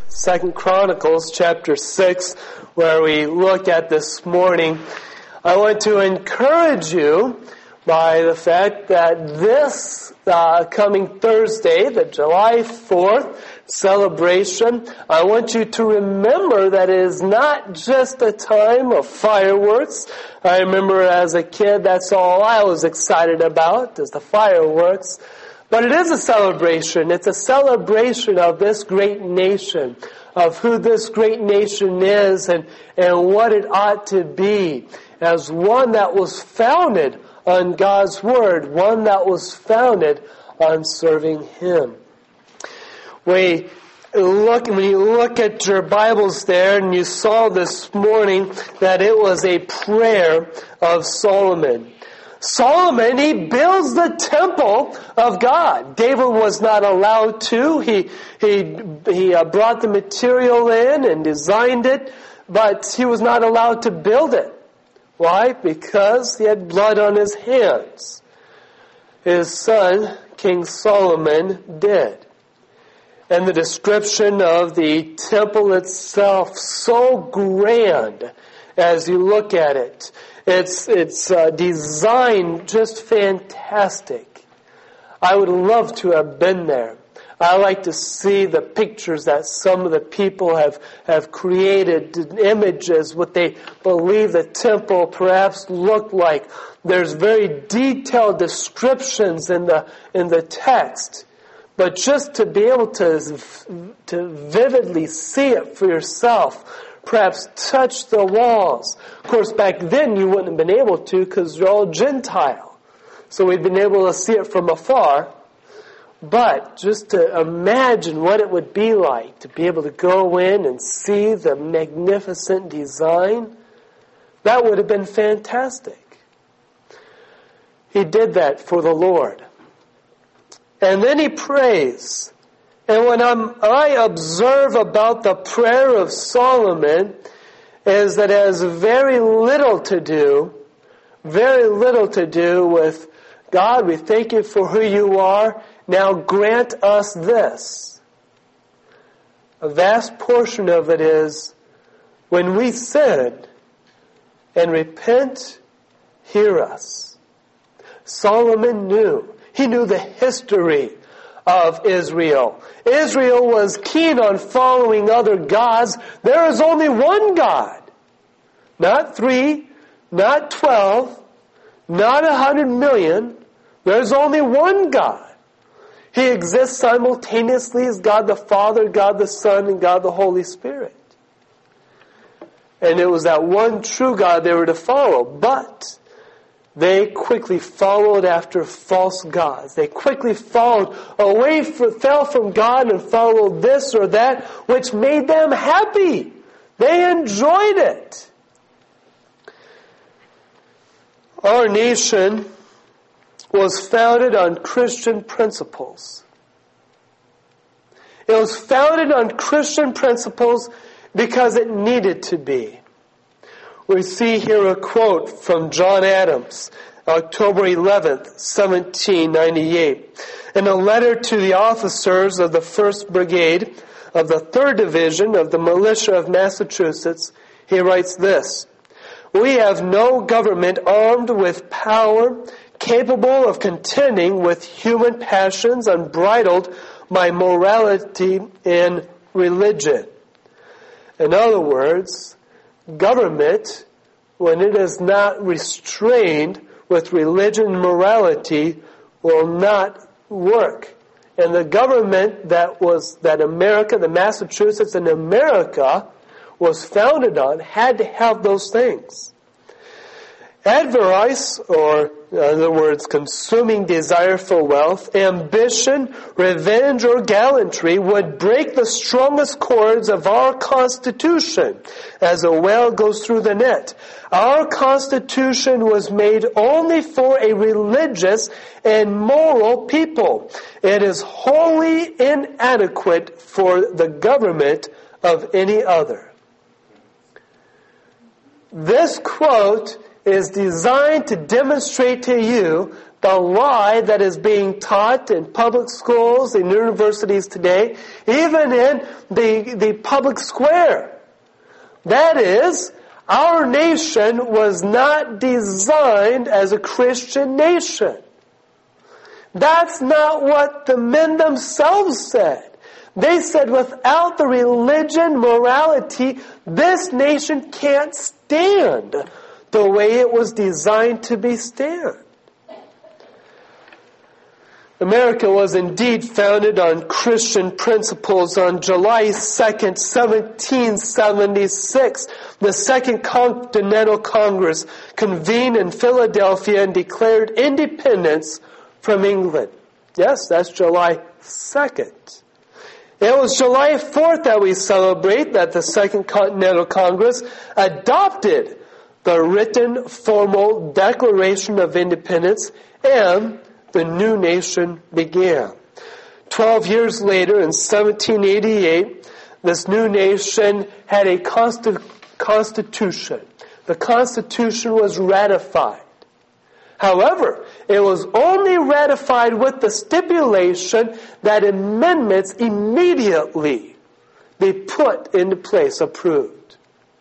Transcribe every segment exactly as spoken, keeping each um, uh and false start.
Second Chronicles chapter six, where we look at this morning. I want to encourage you by the fact that this uh, coming Thursday, the July fourth celebration, I want you to remember that it is not just a time of fireworks. I remember as a kid, that's all I was excited about, is the fireworks. But it is a celebration. It's a celebration of this great nation, of who this great nation is and, and what it ought to be, as one that was founded on God's Word, one that was founded on serving Him. We look, when you look at your Bibles there, and you saw this morning that it was a prayer of Solomon. Solomon, he builds the temple of God. David was not allowed to. He he he uh, brought the material in and designed it, but he was not allowed to build it. Why? Because he had blood on his hands. His son, King Solomon, did. And the description of the temple itself, so grand as you look at it. It's it's uh, designed just fantastic. I would love to have been there. I like to see the pictures that some of the people have, have created, images, what they believe the temple perhaps looked like. There's very detailed descriptions in the in the text. But just to be able to, to vividly see it for yourself, perhaps touch the walls. Of course, back then you wouldn't have been able to because you're all Gentile. So we'd been able to see it from afar. But just to imagine what it would be like to be able to go in and see the magnificent design, that would have been fantastic. He did that for the Lord. And then he prays. And when I'm, I observe about the prayer of Solomon is that it has very little to do, very little to do with, God, we thank you for who you are. Now grant us this. A vast portion of it is, when we sin and repent, hear us. Solomon knew. He knew the history of Israel. Israel was keen on following other gods. There is only one God. Not three, not twelve, not a hundred million. There's only one God. He exists simultaneously as God the Father, God the Son, and God the Holy Spirit. And it was that one true God they were to follow. But they quickly followed after false gods. They quickly followed away, from, fell from God and followed this or that, which made them happy. They enjoyed it. Our nation was founded on Christian principles. It was founded on Christian principles because it needed to be. We see here a quote from John Adams, October eleventh, seventeen ninety-eight. In a letter to the officers of the first Brigade of the third Division of the Militia of Massachusetts, he writes this: "We have no government armed with power, capable of contending with human passions unbridled by morality and religion." In other words, government, when it is not restrained with religion and morality, will not work. And the government that was, that America, the Massachusetts and America was founded on had to have those things. Avarice, or in other words, consuming desire for wealth, ambition, revenge, or gallantry would break the strongest cords of our Constitution as a whale goes through the net. Our Constitution was made only for a religious and moral people. It is wholly inadequate for the government of any other. This quote is designed to demonstrate to you the lie that is being taught in public schools, in universities today, even in the, the public square. That is, our nation was not designed as a Christian nation. That's not what the men themselves said. They said without the religion, morality, this nation can't stand the way it was designed to be stand. America was indeed founded on Christian principles. On July second, seventeen seventy-six, the Second Continental Congress convened in Philadelphia and declared independence from England. Yes, that's July second. It was July fourth that we celebrate that the Second Continental Congress adopted the written formal Declaration of Independence, and the new nation began. Twelve years later, in seventeen eighty-eight, this new nation had a consti- constitution. The Constitution was ratified. However, it was only ratified with the stipulation that amendments immediately be put into place, approved.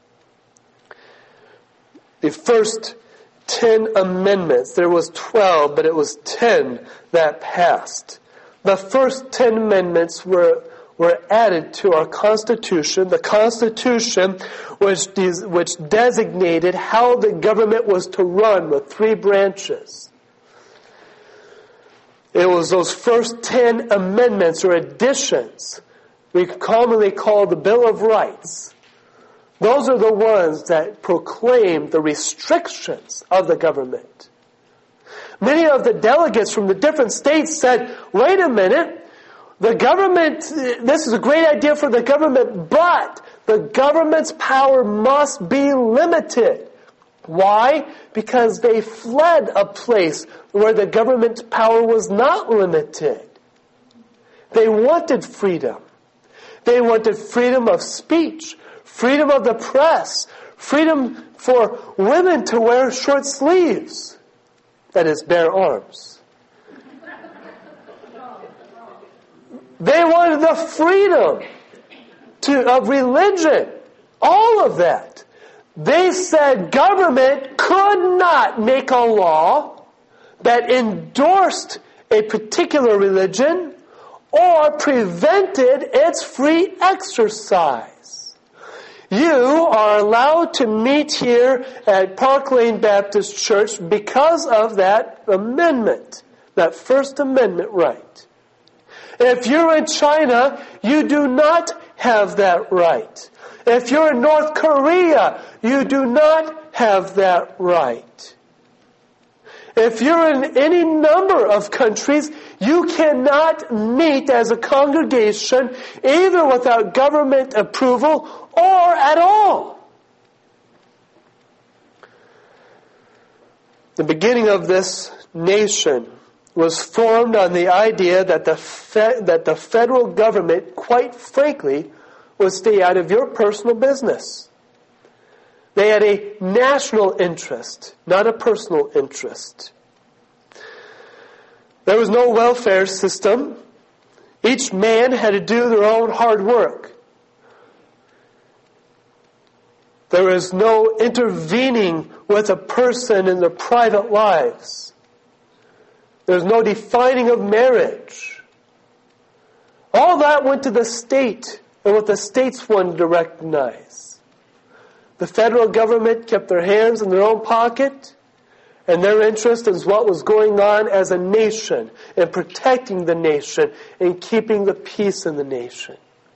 The first ten amendments, there was twelve, but it was ten that passed. The first ten amendments were were added to our Constitution. The Constitution which, des- which designated how the government was to run with three branches. It was those first ten amendments or additions we commonly call the Bill of Rights. Those are the ones that proclaim the restrictions of the government. Many of the delegates from the different states said, wait a minute, the government, this is a great idea for the government, but the government's power must be limited. Why? Because they fled a place where the government's power was not limited. They wanted freedom. They wanted freedom of speech, freedom of the press, freedom for women to wear short sleeves, that is, bare arms. They wanted the freedom to, of religion, all of that. They said government could not make a law that endorsed a particular religion or prevented its free exercise. You are allowed to meet here at Park Lane Baptist Church because of that amendment, that First Amendment right. If you're in China, you do not have that right. If you're in North Korea, you do not have that right. If you're in any number of countries, you cannot meet as a congregation either without government approval or at all. The beginning of this nation was formed on the idea that the fe- that the federal government, quite frankly, would stay out of your personal business. They had a national interest, not a personal interest. There was no welfare system. Each man had to do their own hard work. There was no intervening with a person in their private lives. There's no defining of marriage. All that went to the state and what the states wanted to recognize. The federal government kept their hands in their own pocket, and their interest is what was going on as a nation and protecting the nation and keeping the peace in the nation.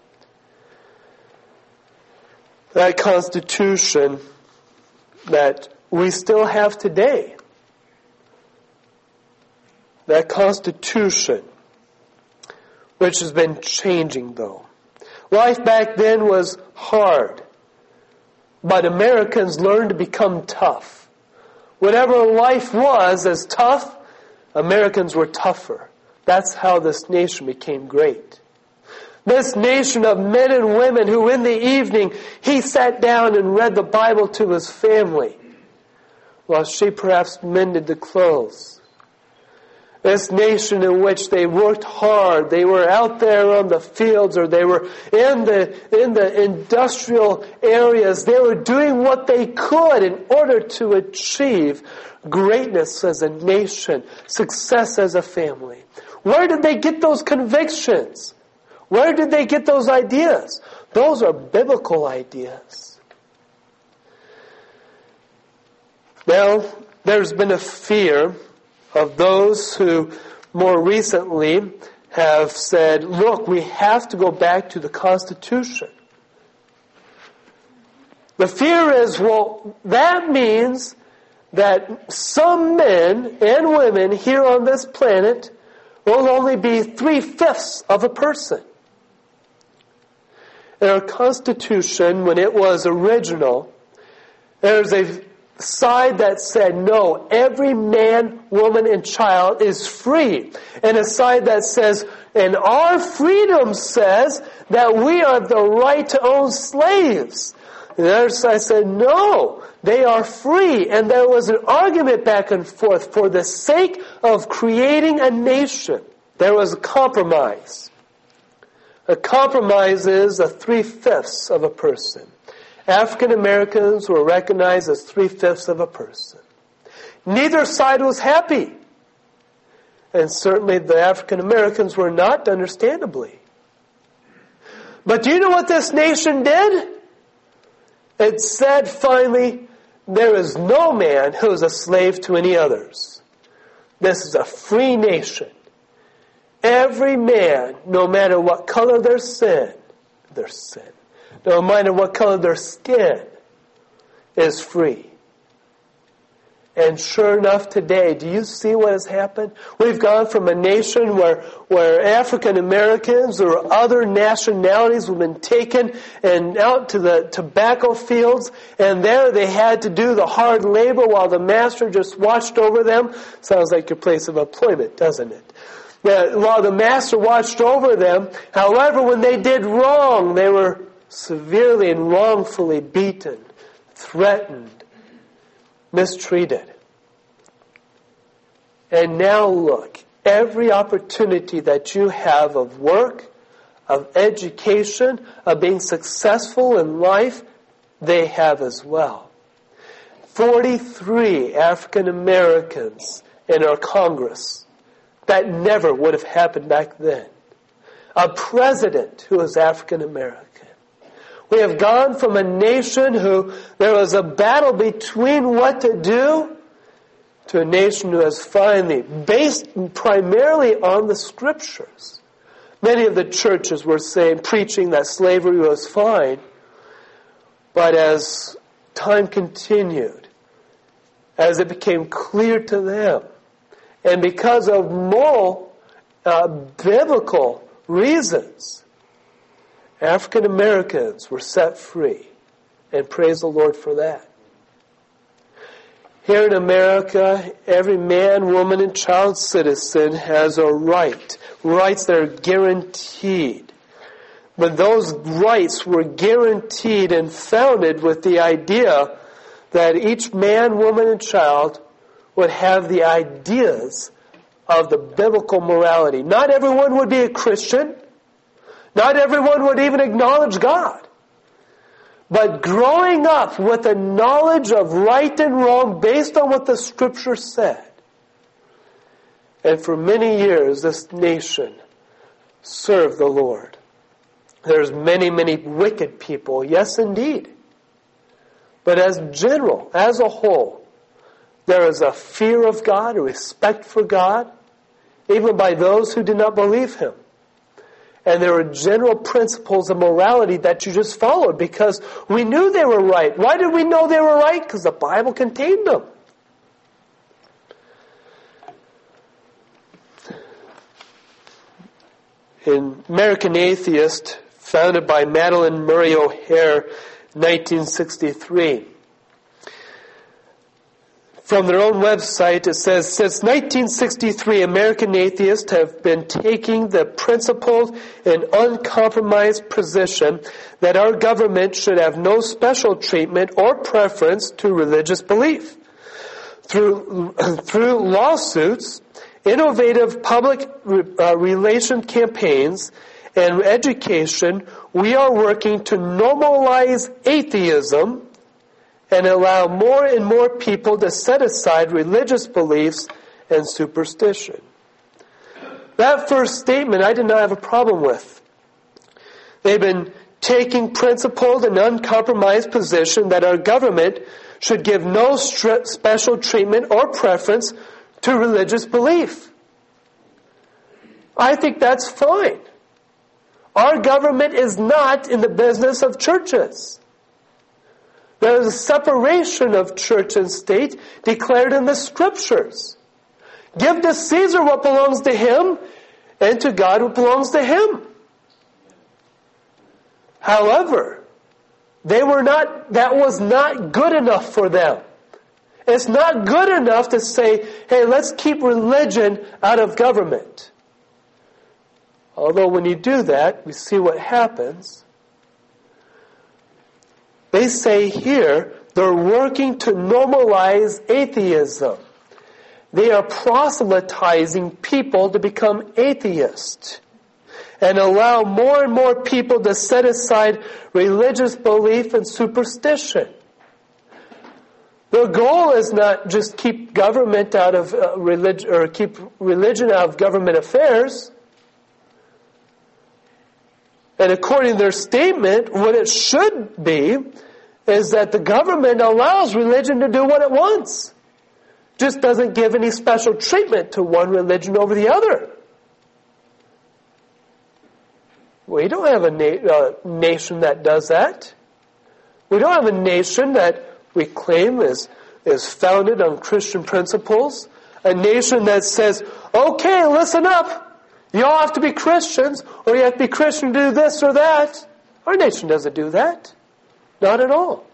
That Constitution that we still have today, that Constitution, which has been changing though. Life back then was hard, but Americans learned to become tough. Whatever life was as tough, Americans were tougher. That's how this nation became great. This nation of men and women who in the evening he sat down and read the Bible to his family, while she perhaps mended the clothes. This nation in which they worked hard, they were out there on the fields, or they were in the in the industrial areas. They were doing what they could in order to achieve greatness as a nation, success as a family. Where did they get those convictions? Where did they get those ideas? Those are biblical ideas. Now, there's been a fear of those who more recently have said, look, we have to go back to the Constitution. The fear is, well, that means that some men and women here on this planet will only be three-fifths of a person. In our Constitution, when it was original, there's a side that said, no, every man, woman, and child is free. And a side that says, and our freedom says that we have the right to own slaves. And the other side said, no, they are free. And there was an argument back and forth for the sake of creating a nation. There was a compromise. A compromise is a three-fifths of a person. African Americans were recognized as three-fifths of a person. Neither side was happy. And certainly the African Americans were not, understandably. But do you know what this nation did? It said finally, there is no man who is a slave to any others. This is a free nation. Every man, no matter what color their sin, their sin, no matter what color their skin, is free. And sure enough today, do you see what has happened? We've gone from a nation where, where African Americans or other nationalities have been taken and out to the tobacco fields, and there they had to do the hard labor while the master just watched over them. Sounds like your place of employment, doesn't it? That while the master watched over them, however, when they did wrong, they were severely and wrongfully beaten, threatened, mistreated. And now look, every opportunity that you have of work, of education, of being successful in life, they have as well. forty-three African Americans in our Congress. That never would have happened back then. A president who is African American. We have gone from a nation who there was a battle between what to do to a nation who has finally, based primarily on the Scriptures. Many of the churches were saying, preaching that slavery was fine. But as time continued, as it became clear to them, and because of moral, uh, biblical reasons, African Americans were set free. And praise the Lord for that. Here in America, every man, woman, and child citizen has a right. Rights that are guaranteed. But those rights were guaranteed and founded with the idea that each man, woman, and child would have the ideas of the biblical morality. Not everyone would be a Christian. Not everyone would even acknowledge God. But growing up with a knowledge of right and wrong based on what the Scripture said. And for many years, this nation served the Lord. There's many, many wicked people. Yes, indeed. But as general, as a whole, there is a fear of God, a respect for God, even by those who do not believe Him. And there are general principles of morality that you just followed because we knew they were right. Why did we know they were right? Because the Bible contained them. In American Atheist, founded by Madalyn Murray O'Hair, nineteen sixty-three. From their own website, it says, since nineteen sixty-three, American atheists have been taking the principled and uncompromised position that our government should have no special treatment or preference to religious belief. Through, through lawsuits innovative public uh, relation campaigns and education, we are working to normalize atheism and allow more and more people to set aside religious beliefs and superstition. That first statement I did not have a problem with. They've been taking principled and uncompromised position that our government should give no stri- special treatment or preference to religious belief. I think that's fine. Our government is not in the business of churches. There is a separation of church and state declared in the Scriptures. Give to Caesar what belongs to him, and to God what belongs to him. However, they were not, that was not good enough for them. It's not good enough to say, hey, let's keep religion out of government. Although when you do that, we see what happens. They say here, they're working to normalize atheism. They are proselytizing people to become atheists and allow more and more people to set aside religious belief and superstition. Their goal is not just keep government out of uh, religion, or keep religion out of government affairs. And according to their statement, what it should be is that the government allows religion to do what it wants. Just doesn't give any special treatment to one religion over the other. We don't have a na- uh, nation that does that. We don't have a nation that we claim is, is founded on Christian principles. A nation that says, okay, listen up. You all have to be Christians, or you have to be Christian to do this or that. Our nation doesn't do that. Not at all.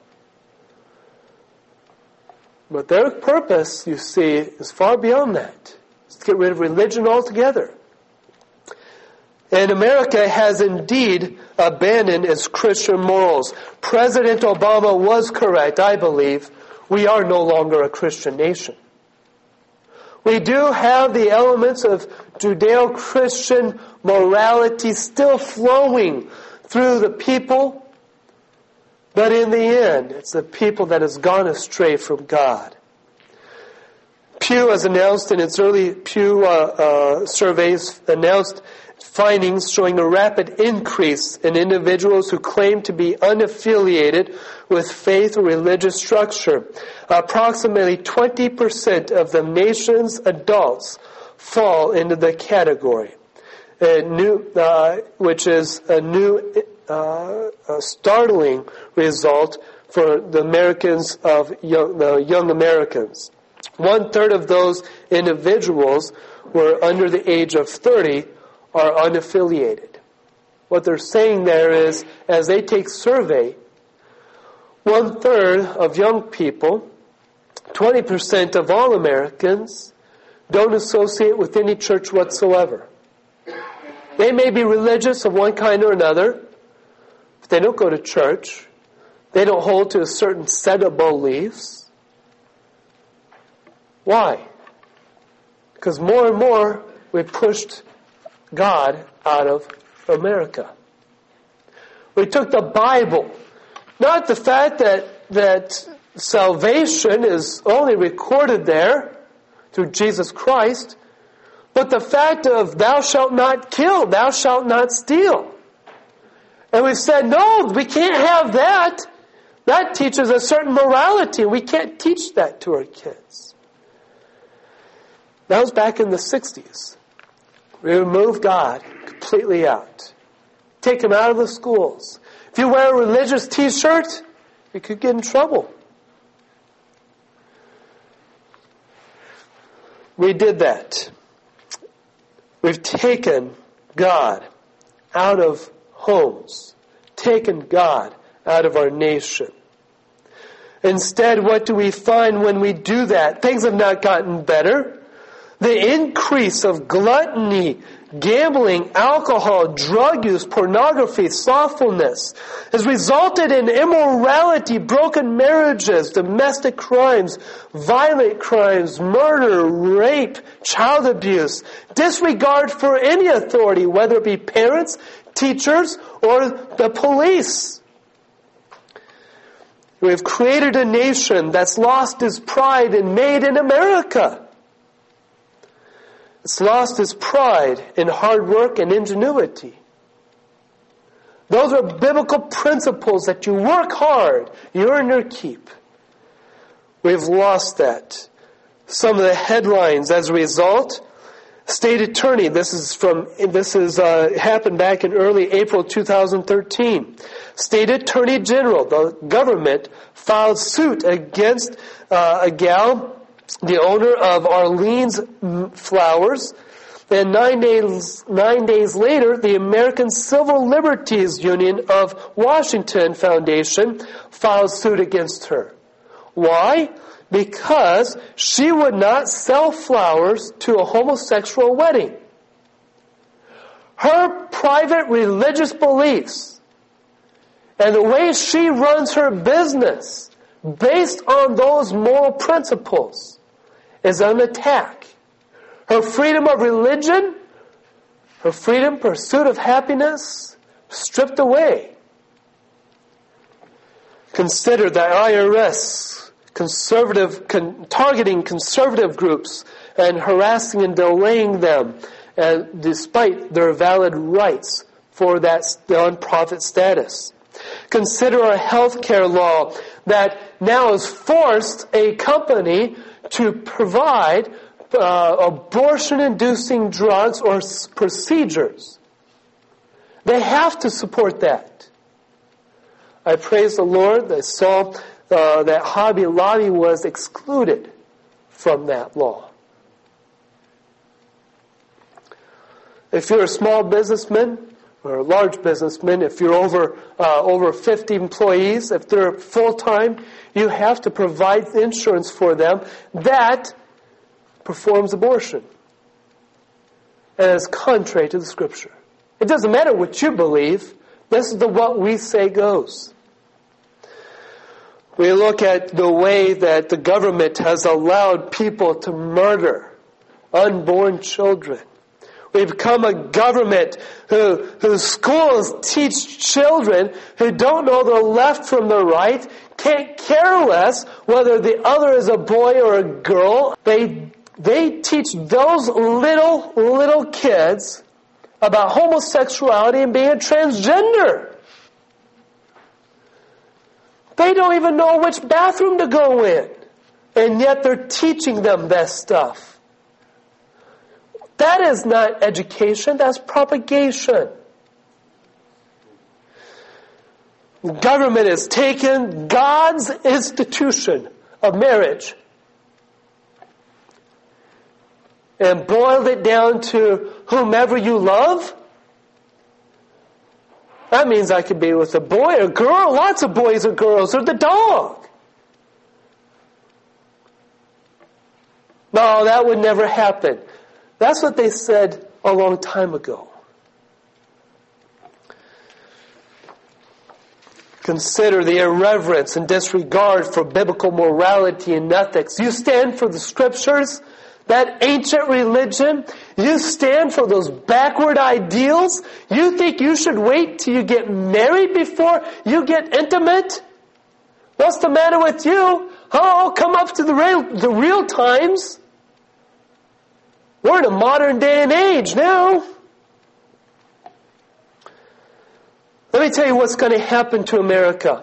But their purpose, you see, is far beyond that. It's to get rid of religion altogether. And America has indeed abandoned its Christian morals. President Obama was correct, I believe. We are no longer a Christian nation. We do have the elements of Judeo-Christian morality still flowing through the people, but in the end, it's the people that has gone astray from God. Pew has announced in its early Pew uh, uh, surveys, announced findings showing a rapid increase in individuals who claim to be unaffiliated with faith or religious structure. Approximately twenty percent of the nation's adults fall into the category, a new, uh, which is a new, uh, a startling result for the Americans of young, the young Americans. One third of those individuals were under the age of thirty are unaffiliated. What they're saying there is, as they take survey, one third of young people, twenty percent of all Americans, don't associate with any church whatsoever. They may be religious of one kind or another, but they don't go to church. They don't hold to a certain set of beliefs. Why? Because more and more we pushed God out of America. We took the Bible, not the fact that that salvation is only recorded there through Jesus Christ, but the fact of thou shalt not kill, thou shalt not steal. And we said, no, we can't have that. That teaches a certain morality. We can't teach that to our kids. That was back in the sixties. We remove God completely out. Take him out of the schools. If you wear a religious t-shirt, you could get in trouble. We did that. We've taken God out of homes, taken God out of our nation. Instead, what do we find when we do that? Things have not gotten better. The increase of gluttony, gambling, alcohol, drug use, pornography, slothfulness has resulted in immorality, broken marriages, domestic crimes, violent crimes, murder, rape, child abuse, disregard for any authority, whether it be parents, teachers, or the police. We've created a nation that's lost its pride and made in America. It's lost its pride in hard work and ingenuity. Those are biblical principles that you work hard, you earn your keep. We've lost that. Some of the headlines as a result: State Attorney, this is from this is uh, happened back in early April two thousand thirteen. State Attorney General, the government, filed suit against uh, a gal, the owner of Arlene's Flowers, and nine days nine days later, the American Civil Liberties Union of Washington Foundation filed suit against her. Why? Because she would not sell flowers to a homosexual wedding. Her private religious beliefs and the way she runs her business based on those moral principles is an attack. Her freedom of religion, her freedom, pursuit of happiness, stripped away. Consider the I R S conservative, con, targeting conservative groups and harassing and delaying them, and despite their valid rights for that non-profit status. Consider a health care law that now has forced a company to provide uh, abortion-inducing drugs or s- procedures. They have to support that. I praise the Lord that I saw uh, that Hobby Lobby was excluded from that law. If you're a small businessman or a large businessman, if you're over uh, over fifty employees, if they're full-time, you have to provide insurance for them that performs abortion. And it's contrary to the Scripture. It doesn't matter what you believe. This is the what we say goes. We look at the way that the government has allowed people to murder unborn children. We've become a government who, whose schools teach children who don't know the left from the right, can't care less whether the other is a boy or a girl. They, they teach those little, little kids about homosexuality and being a transgender. They don't even know which bathroom to go in. And yet they're teaching them this stuff. That is not education, that's propagation. The government has taken God's institution of marriage and boiled it down to whomever you love. That means I could be with a boy or girl, lots of boys or girls, or the dog. No, that would never happen. That's what they said a long time ago. Consider the irreverence and disregard for biblical morality and ethics. You stand for the Scriptures, that ancient religion. You stand for those backward ideals. You think you should wait till you get married before you get intimate? What's the matter with you? Oh, come up to the real, the real times. We're in a modern day and age now. Let me tell you what's going to happen to America.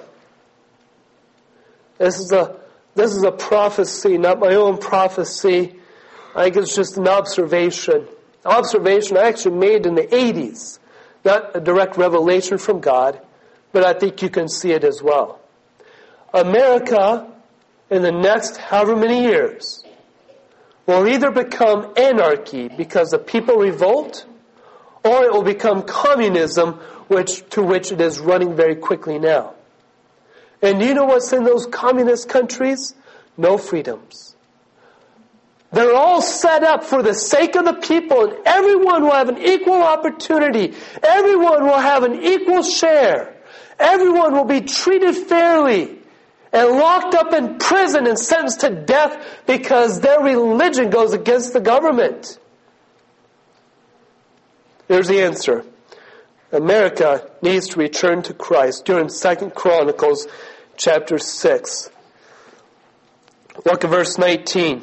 This is a this is a prophecy, not my own prophecy. I think it's just an observation. Observation I actually made in the eighties. Not a direct revelation from God, but I think you can see it as well. America, in the next however many years, will either become anarchy because the people revolt, or it will become communism, which to which it is running very quickly now. And you know what's in those communist countries? No freedoms. They're all set up for the sake of the people, and everyone will have an equal opportunity. Everyone will have an equal share. Everyone will be treated fairly and locked up in prison and sentenced to death because their religion goes against the government. Here's the answer. America needs to return to Christ. During Second Chronicles chapter six. Look at verse nineteen.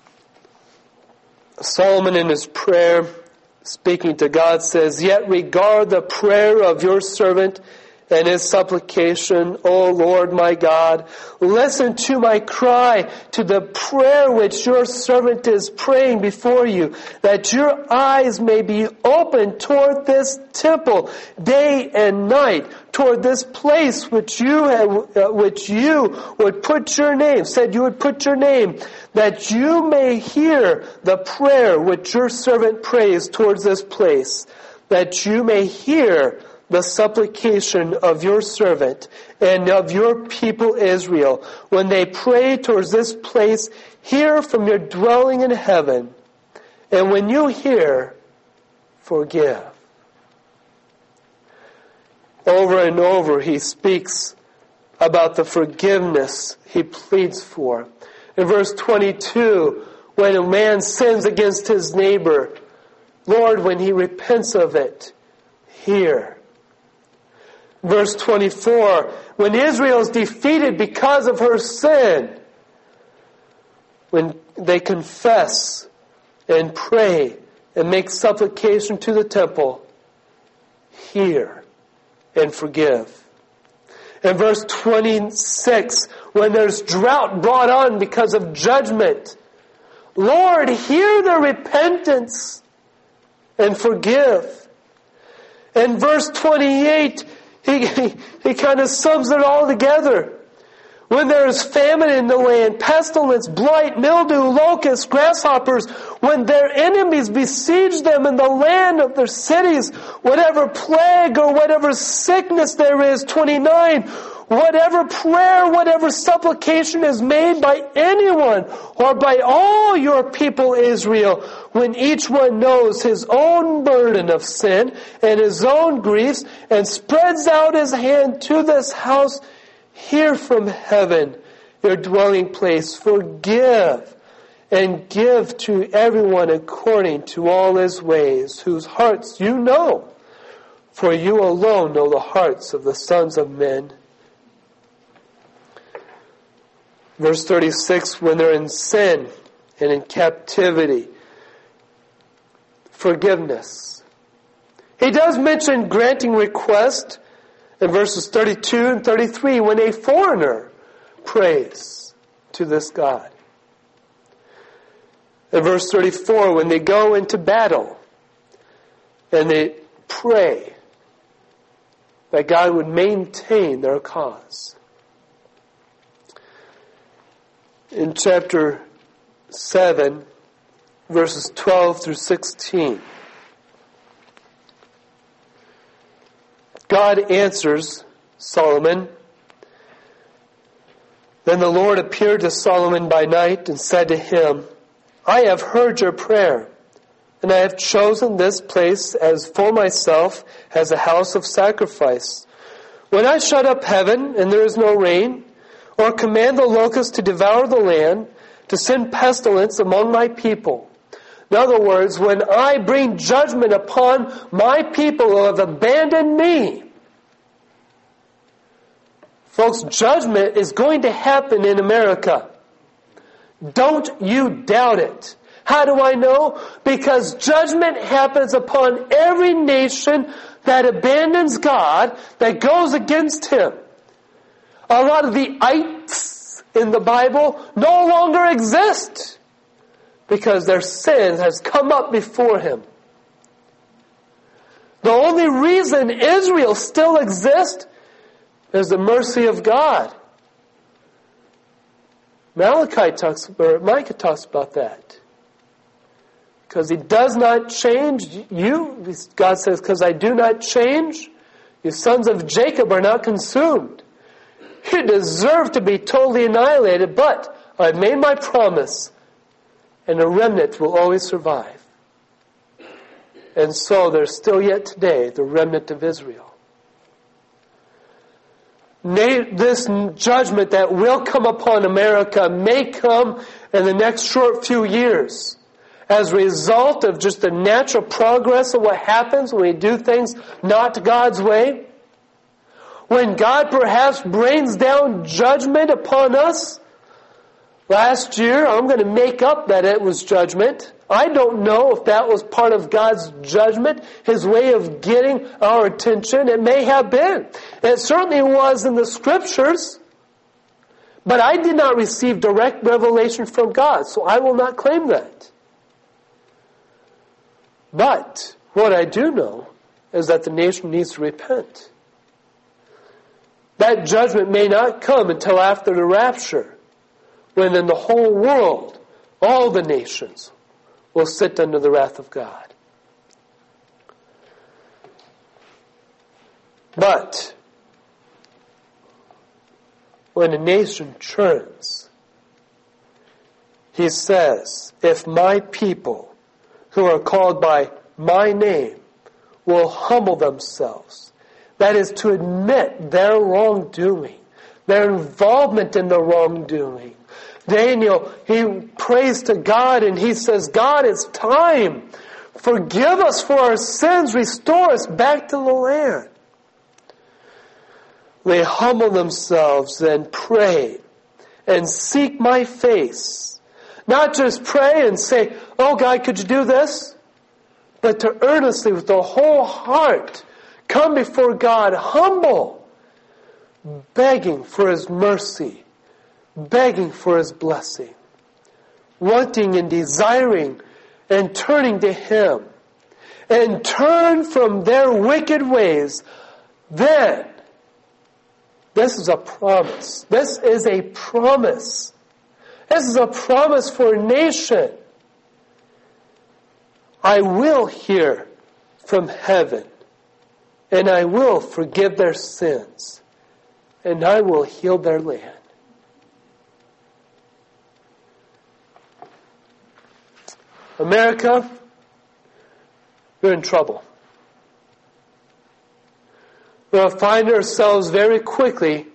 Solomon in his prayer, speaking to God, says, "Yet regard the prayer of your servant and his supplication, O Lord my God. Listen to my cry, to the prayer which your servant is praying before you, that your eyes may be open toward this temple day and night, toward this place which you have, uh, which you would put your name, said you would put your name, that you may hear the prayer which your servant prays towards this place, that you may hear the supplication of your servant and of your people Israel, when they pray towards this place, hear from your dwelling in heaven, and when you hear, forgive." Over and over he speaks about the forgiveness he pleads for. In verse twenty-two, when a man sins against his neighbor, Lord, when he repents of it, hear. Verse twenty-four, when Israel is defeated because of her sin, when they confess and pray and make supplication to the temple, hear and forgive. In verse twenty-six, when there's drought brought on because of judgment, Lord, hear their repentance and forgive. In verse twenty-eight, He, he, he kind of sums it all together. When there is famine in the land, pestilence, blight, mildew, locusts, grasshoppers, when their enemies besiege them in the land of their cities, whatever plague or whatever sickness there is, twenty-nine, whatever prayer, whatever supplication is made by anyone or by all your people Israel, when each one knows his own burden of sin and his own griefs and spreads out his hand to this house, hear from heaven, your dwelling place, forgive and give to everyone according to all his ways, whose hearts you know, for you alone know the hearts of the sons of men. Verse thirty-six, when they're in sin and in captivity, forgiveness. He does mention granting request in verses thirty-two and thirty-three when a foreigner prays to this God. In verse thirty-four, when they go into battle and they pray that God would maintain their cause. In chapter seven, verses twelve through sixteen, God answers Solomon. Then the Lord appeared to Solomon by night and said to him, "I have heard your prayer, and I have chosen this place as for myself as a house of sacrifice. When I shut up heaven and there is no rain, or command the locusts to devour the land, to send pestilence among my people." In other words, when I bring judgment upon my people who have abandoned me. Folks, judgment is going to happen in America. Don't you doubt it. How do I know? Because judgment happens upon every nation that abandons God, that goes against Him. A lot of the ites in the Bible no longer exist because their sin has come up before Him. The only reason Israel still exists is the mercy of God. Malachi talks, or Micah talks about that. Because He does not change you. God says, because I do not change, you sons of Jacob are not consumed. You deserve to be totally annihilated, but I've made my promise. And a remnant will always survive. And so there's still yet today the remnant of Israel. This judgment that will come upon America may come in the next short few years as a result of just the natural progress of what happens when we do things not God's way. When God perhaps rains down judgment upon us. Last year, I'm going to make up that it was judgment. I don't know if that was part of God's judgment, His way of getting our attention. It may have been. It certainly was in the Scriptures. But I did not receive direct revelation from God, so I will not claim that. But what I do know is that the nation needs to repent. That judgment may not come until after the rapture, when in the whole world, all the nations will sit under the wrath of God. But when a nation turns, He says, if my people who are called by my name will humble themselves, that is to admit their wrongdoing, their involvement in the wrongdoing. Daniel, he prays to God and he says, God, it's time. Forgive us for our sins. Restore us back to the land. They humble themselves and pray and seek my face. Not just pray and say, oh God, could you do this? But to earnestly, with the whole heart, come before God, humble, begging for His mercy, begging for His blessing, wanting and desiring and turning to Him, and turn from their wicked ways. Then, this is a promise. This is a promise. This is a promise for a nation. I will hear from heaven, and I will forgive their sins, and I will heal their land. America, we're in trouble. We'll find ourselves very quickly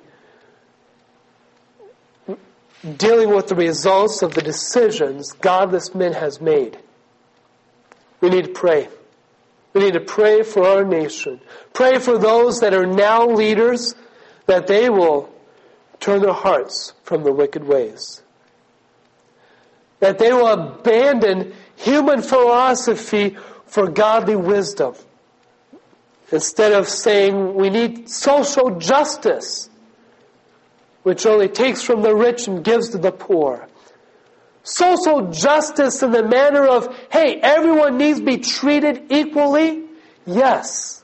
dealing with the results of the decisions godless men has made. We need to pray. We need to pray for our nation. Pray for those that are now leaders, that they will turn their hearts from the wicked ways. That they will abandon human philosophy for godly wisdom. Instead of saying we need social justice, which only takes from the rich and gives to the poor. Social justice in the manner of, hey, everyone needs to be treated equally. Yes.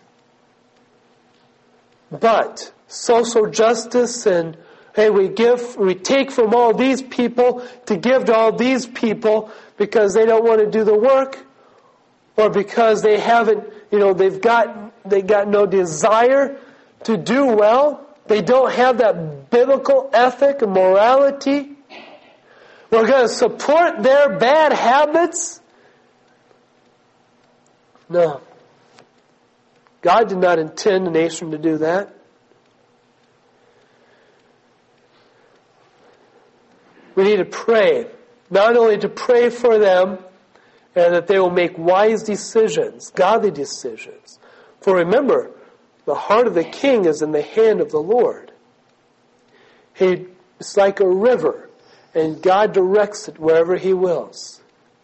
But social justice and, hey, we give, we take from all these people to give to all these people because they don't want to do the work, or because they haven't, you know, they've got, they got no desire to do well. They don't have that biblical ethic and morality. We're going to support their bad habits. No. God did not intend a nation to do that. We need to pray. Not only to pray for them, and that they will make wise decisions, godly decisions. For remember, the heart of the king is in the hand of the Lord. He, it's like a river, and God directs it wherever He wills.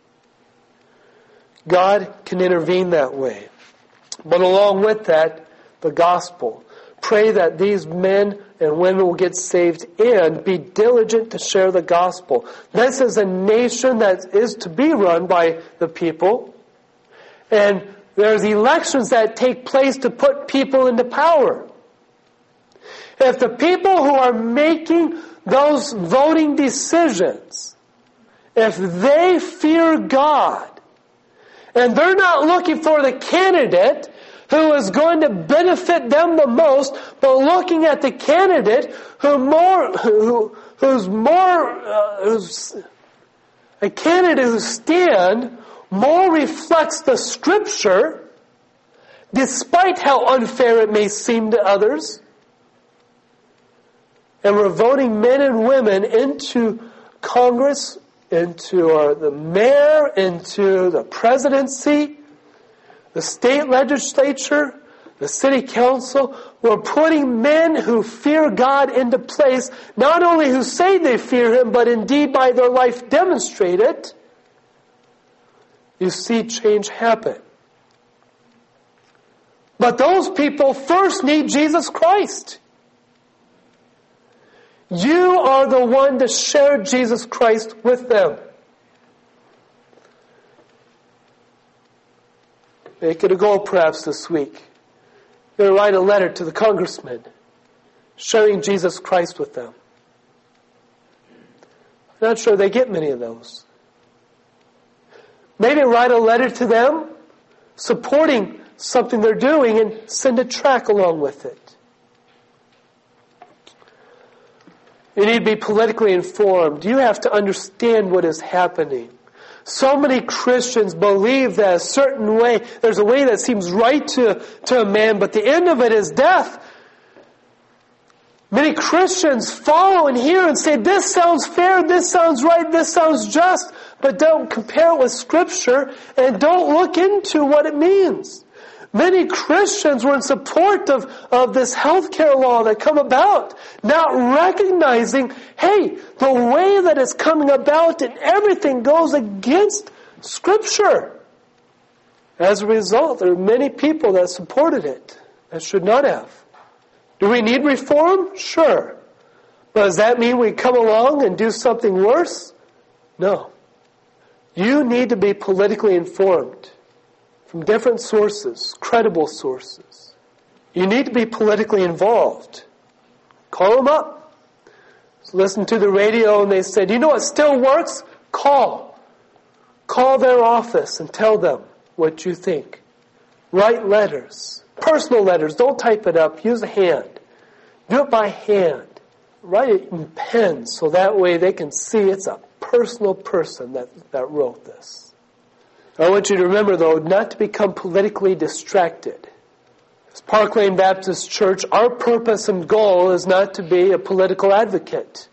God can intervene that way. But along with that, the gospel. Pray that these men and women will get saved, and be diligent to share the gospel. This is a nation that is to be run by the people. And there's elections that take place to put people into power. If the people who are making those voting decisions, if they fear God, and they're not looking for the candidate who is going to benefit them the most, but looking at the candidate who more, who, who's more, uh, who's A candidate whose stand more reflects the Scripture, despite how unfair it may seem to others. And we're voting men and women into Congress, into uh, the mayor, into the presidency, the state legislature, the city council. We're putting men who fear God into place, not only who say they fear Him, but indeed by their life demonstrate it. You see change happen. But those people first need Jesus Christ. You are the one to share Jesus Christ with them. Make it a goal perhaps this week. You're going to write a letter to the congressman, sharing Jesus Christ with them. I'm not sure they get many of those. Maybe write a letter to them, supporting something they're doing, and send a tract along with it. You need to be politically informed. You have to understand what is happening. So many Christians believe that a certain way, there's a way that seems right to, to a man, but the end of it is death. Many Christians follow and hear and say, this sounds fair, this sounds right, this sounds just, but don't compare it with Scripture and don't look into what it means. Many Christians were in support of, of this healthcare law that come about, not recognizing, hey, the way that it's coming about and everything goes against Scripture. As a result, there are many people that supported it that should not have. Do we need reform? Sure. But does that mean we come along and do something worse? No. You need to be politically informed. From different sources, credible sources. You need to be politically involved. Call them up. So listen to the radio and they said, you know what still works? Call. Call their office and tell them what you think. Write letters. Personal letters. Don't type it up. Use a hand. Do it by hand. Write it in pen so that way they can see it's a personal person that, that wrote this. I want you to remember, though, not to become politically distracted. As Park Lane Baptist Church, our purpose and goal is not to be a political advocate.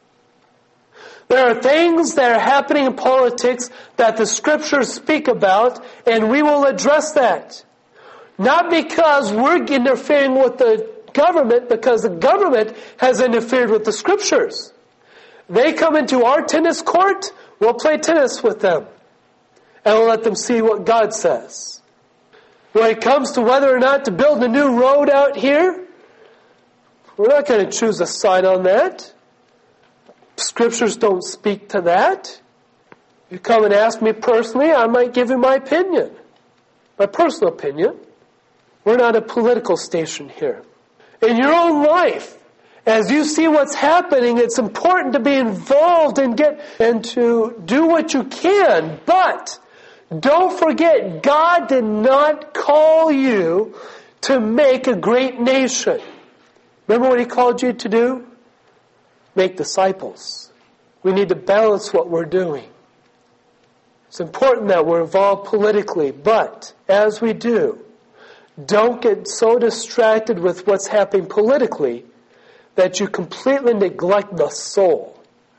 There are things that are happening in politics that the Scriptures speak about, and we will address that. Not because we're interfering with the government, because the government has interfered with the Scriptures. They come into our tennis court, we'll play tennis with them. And we'll let them see what God says. When it comes to whether or not to build a new road out here, we're not going to choose a side on that. Scriptures don't speak to that. You come and ask me personally, I might give you my opinion. My personal opinion. We're not a political station here. In your own life, as you see what's happening, it's important to be involved and get and to do what you can. But don't forget, God did not call you to make a great nation. Remember what He called you to do? Make disciples. We need to balance what we're doing. It's important that we're involved politically, but as we do, don't get so distracted with what's happening politically that you completely neglect the soul.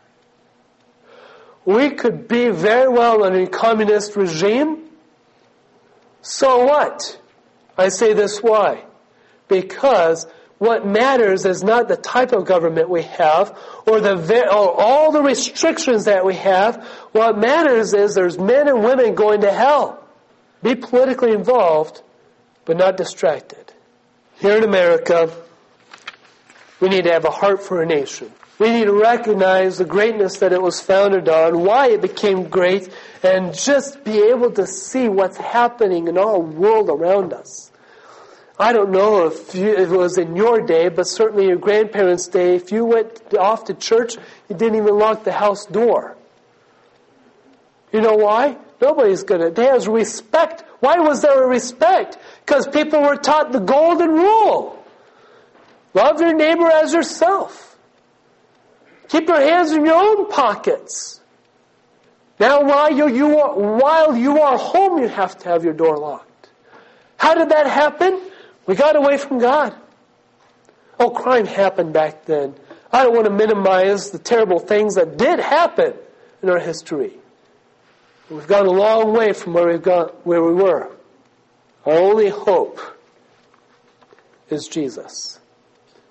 We could be very well in a communist regime. So what? I say this why? Because what matters is not the type of government we have or the or all the restrictions that we have. What matters is there's men and women going to hell. Be politically involved, but not distracted. Here in America, we need to have a heart for a nation. We need to recognize the greatness that it was founded on, why it became great, and just be able to see what's happening in our world around us. I don't know if, you, if it was in your day, but certainly your grandparents' day, if you went off to church, you didn't even lock the house door. You know why? Nobody's going to. There's respect. Why was there a respect? Because people were taught the golden rule. Love your neighbor as yourself. Keep your hands in your own pockets. Now while you, you are, while you are home, you have to have your door locked. How did that happen? We got away from God. Oh, crime happened back then. I don't want to minimize the terrible things that did happen in our history. We've gone a long way from where we've gone, where we were. Our only hope is Jesus.